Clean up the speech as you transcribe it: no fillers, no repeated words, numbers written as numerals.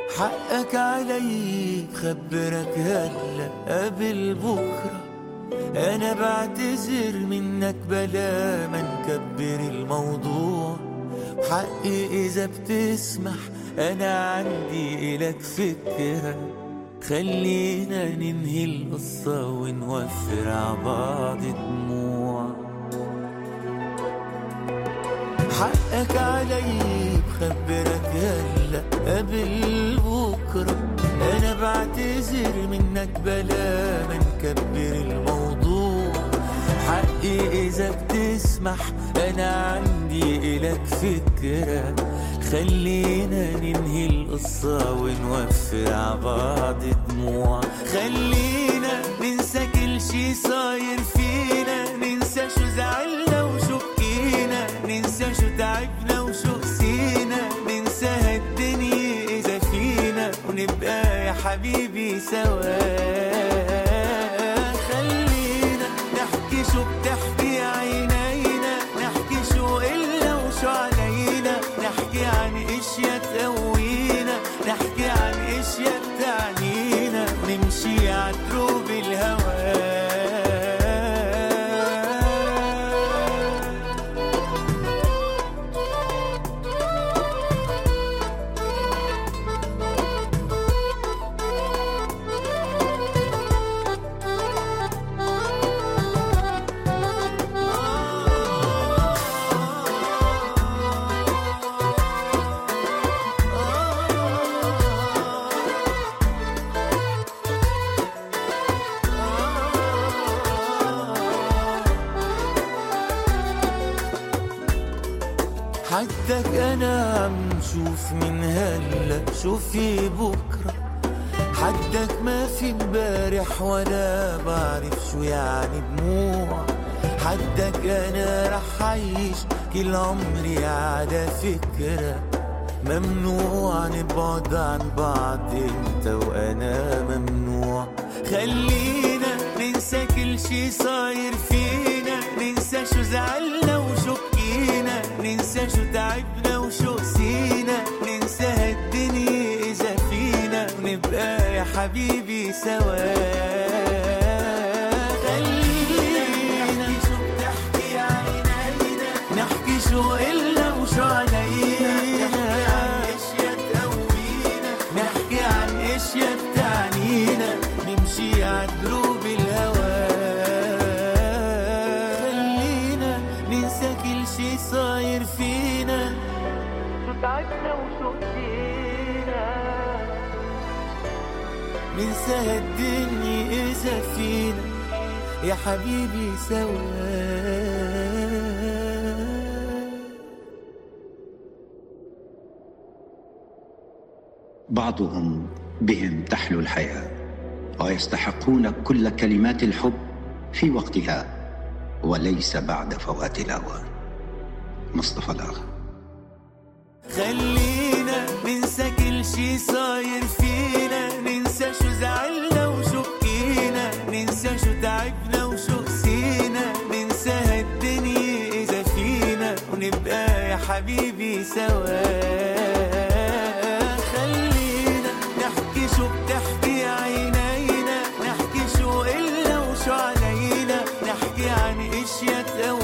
حقك علي بخبرك هلا قبل بكرة. أنا بعتذر منك بلا ما نكبر الموضوع. حقي إذا بتسمح أنا عندي إلك فكرة. خلينا ننهي القصة ونوفر عبعض دموع. حقك علي بخبرك هلا قبل بكرة. أنا بعتذر منك بلا ما نكبر الموضوع. حقي إذا بتسمح أنا عندي إلك فكرة. خلينا ننهي القصة ونوفر عبعض دموع. خلينا ننسى كل شي صاير فينا. ننسى شو زعلنا وشو بكينا. ننسى شو تعبنا وشو قسينا. ننسى هالدنيا إذا فينا ونبقى يا حبيبي سوا. خلينا نحكي شو بتحكي عينينا. نحكي شو إلنا وشو علينا. نحكي عن اشياء تقوينا. نحكي عن اشياء تعنينا. ونمشي عدروب الهوى. حدك أنا عم شوف من هلا شو في بكرة. حدك ما في مبارح ولا بعرف شو يعني دموع. حدك أنا رح عيش كل عمري على فكرة. ممنوع نبعد عن بعض انت وأنا ممنوع. خلينا ننسى كل شي صاير فينا. ننسى شو زعلنا وشو بكينا. ننسى شو تعبنا وشو قسينا. ننسى هالدنيا إذا فينا ونبقى يا حبيبي سوا. خلينا نحكي شو بتحكي عينينا. نحكي شو إلنا وشو علينا. نحكي عن اشياء تقوينا. نحكي عن اشياء تعنينا. نمشي عدروب الهوى. خلينا ننسى كل شي صاير فينا. شو تعبنا وشو قسينا. ننسى هالدنيا إذا فينا يا حبيبي سوا. بعضهم بهم تحلو الحياة ويستحقون كل كلمات الحب في وقتها وليس بعد فوات الأوان. مصطفى الأغا. خلينا ننسى كل شي صاير فينا. ننسى شو زعلنا وشو بكينا. ننسى شو تعبنا وشو قسينا. ننسى هالدنيا إذا فينا ونبقى يا حبيبي سوا. خلينا نحكي شو بتحكي عينينا. نحكي شو إلنا وشو علينا. نحكي عن اشياء